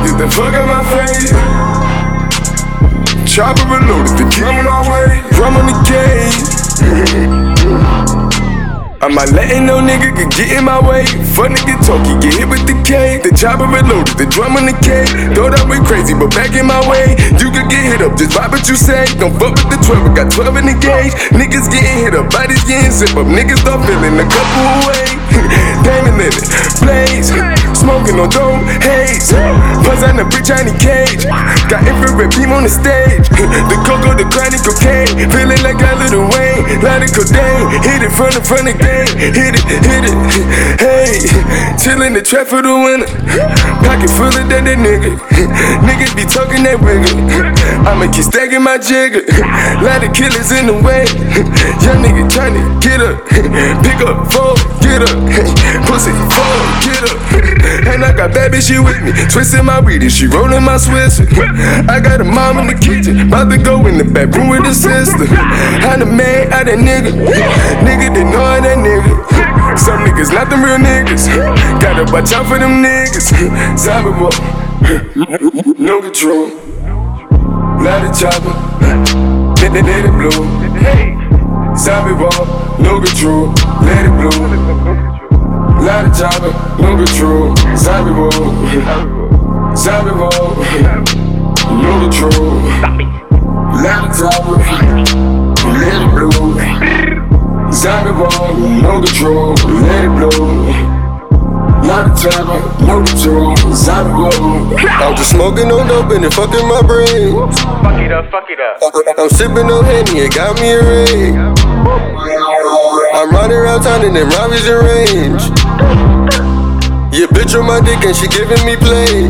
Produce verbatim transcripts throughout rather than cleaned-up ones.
get the fuck out my face. Chopper reloaded, the drum on my way, drum on the cage. I'm not letting no nigga could get in my way. Fuck nigga talk, he get hit with the K. The chopper reloaded, the drum on the K. Thought I went crazy, but back in my way. You could get hit up, just vibe what you say. Don't fuck with the twelve, I got twelve in the gauge. Niggas getting hit up, bodies getting zip up. Niggas start feeling a couple away. Diamond in it, blaze. Smoking on dope, haze. Buzz on the bitch, I need cage. Got infrared beam on the stage. The cocoa, the chronic cocaine. Feeling like a Little Wayne. Lot of codeine. Hit it from the front of game. Hit it, hit it. Hey, chillin' the trap for the winter. Pocket full of that, that nigga. Niggas be talking that wiggle. I'ma keep stacking my jigger. Lot of killers in the way. Young nigga tryna get up. Pick up, fold, get up. Pussy, fold, get up. And I got bad bitch, she with me. Twisting my weed and she rolling my Swiss. I got a mom in the kitchen, about to go in the back room with the sister. I'm the man, I that nigga. Nigga, they know I that nigga. Some niggas not them real niggas. Gotta watch out for them niggas. Zombie boy, no control. Lot of chopper, let it, let it blow. Zombie boy, no control, let it blow. Lot of chopper, no control. Zombie boy, zombie boy, no control. Lot of chopper, let it blow. Zombie boy, no control, let it blow. Lot of chopper, no control. Zombie boy. I'm just smoking on dope and it fucking my brain. Fuck it up, fuck it up. I'm sipping on Henny, it got me a ring. I'm riding around town and them Robbie's in range. Yeah, bitch on my dick and she giving me play.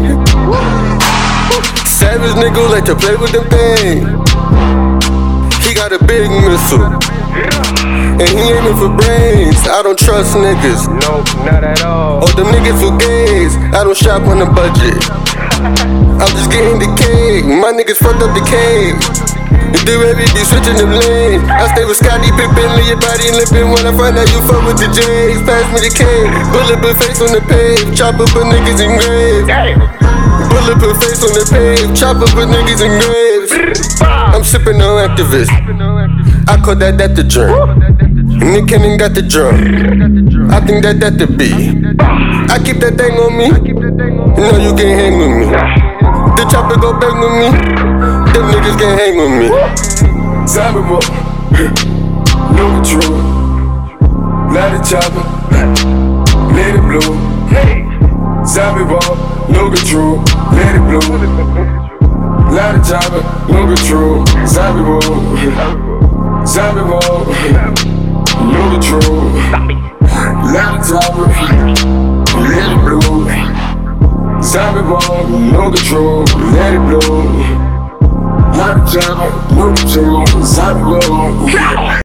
Savage nigga like to play with them things. He got a big missile, and he aiming for brains. I don't trust niggas. No, not at all. Oh, them niggas who gays. I don't shop on a budget. I'm just getting the cake. My niggas fucked up the cake. You do everything, switching them lanes. I stay with Scotty Pippen, leave your body limping. When I find out you fuck with the J's, pass me the K. Bulletproof face on the page, chop up a niggas in graves. Bulletproof face on the page, chop up a niggas in graves. I'm sipping on activist. I call that that the drum. Nick Cannon got the drum. I think that that the beat. I keep that thing on me. You know you can't hang with me. The chopper go bang with me. Them niggas can't hang with me. Zombie boy, no control. Lot of chopper, let it blow. Zombie boy, no control, let it blow. Lot of chopper, no control. Zombie boy, zombie boy, no control. Lot of chopper, let it blow. Zombie boy, no control, let it blow. Lot of chopper, no control. Zombie boy.